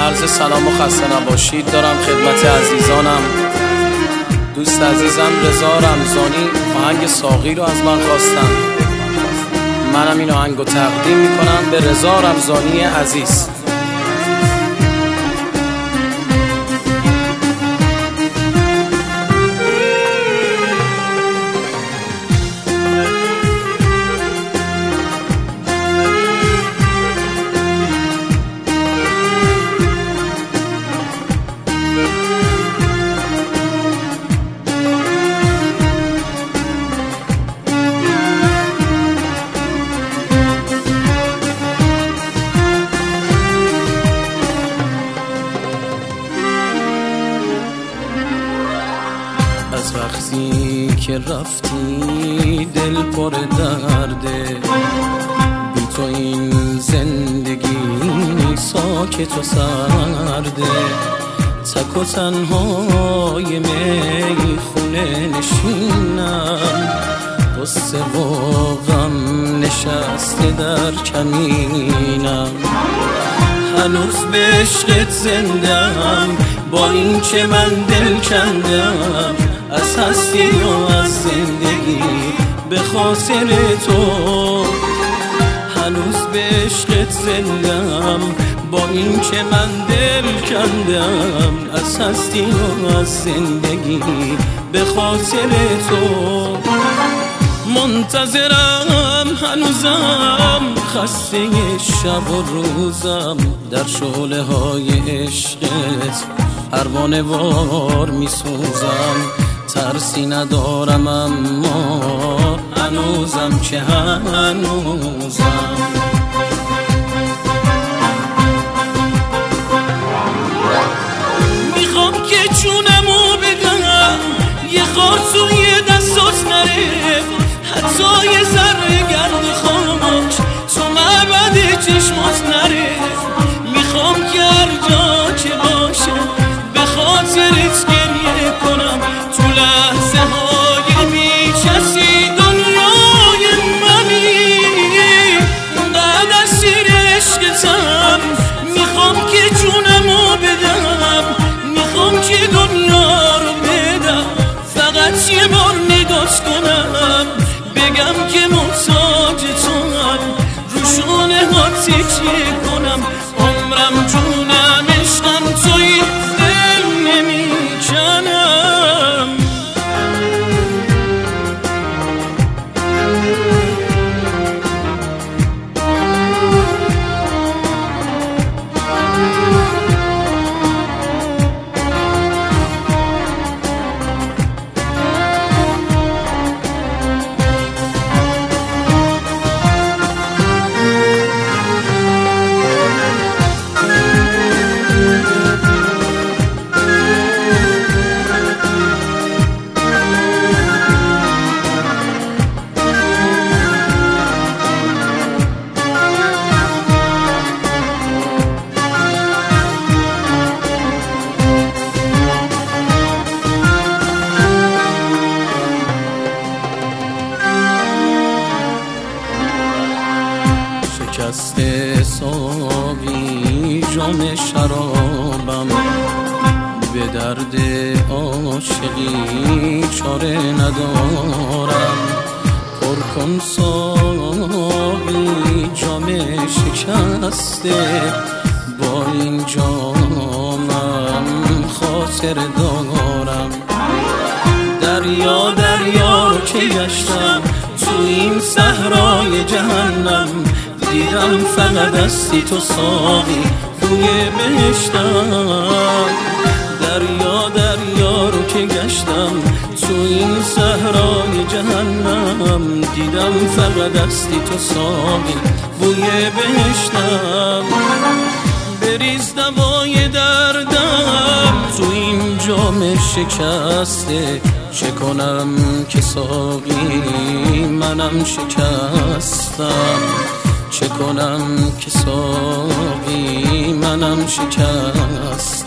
عرض سلام و خسته نباشید دارم خدمت عزیزانم. دوست عزیزم رضا رمضانی آهنگ ساقی رو از من خواستن. منم این آهنگ رو تقدیم میکنم به رضا رمضانی عزیز. از وقتی که رفتی دل پر درده، بی تو این زندگی ساکت و سرده. تک و تنهای میخونه نشینم، قصه و غم نشسته در کمینم. هنوز به عشقت زندم، با این که من دل کندم از هستی و از زندگی به خاطر تو. هنوز به عشقت زندم، با این که من دل کندم از هستی و از زندگی به خاطر تو. منتظرم هنوزم، خسته شب و روزم، در شعله های عشقت پروانه وار می سوزم. ترسی ندارم اما هنوزم که هنوزم. میخوام که چونمو بدم، یه خاک توی دستات نره، حتی یه ذره گرد خاک تو معبد چشمات نره. میخوام که هر جا که باشه به خاطرت گریه کنم، تو لحظه های بی‌کسی دنیای منی. اونقدر اسیر عشقتم، میخوام که جونمو بدم، میخوام که دنیا رو بدم، فقط یه بار نگاش کنم، بگم که محتاج توام، رو شونه ها تکیه کنم. عمرم جونم عشقم توی، دل نمیکنم. شکسته ساقی جام شرابم، به درد عاشقی چاره ندارم. پر کن ساقی جام شکسته، با این جامم خاطر دارم. دریا دریا رو که گشتم، تو این صحرای جهنم، دیدم فقط دستی تو ساقی بوی بهشتم. دریا دریا رو که گشتم، تو این صحرای جهنم، دیدم فقط دستی تو ساقی بوی بهشتم. بریز دوای دردم تو این جام شکسته، چه کنم که ساقی منم شکستم. چه کنم که ساقی منم شکست.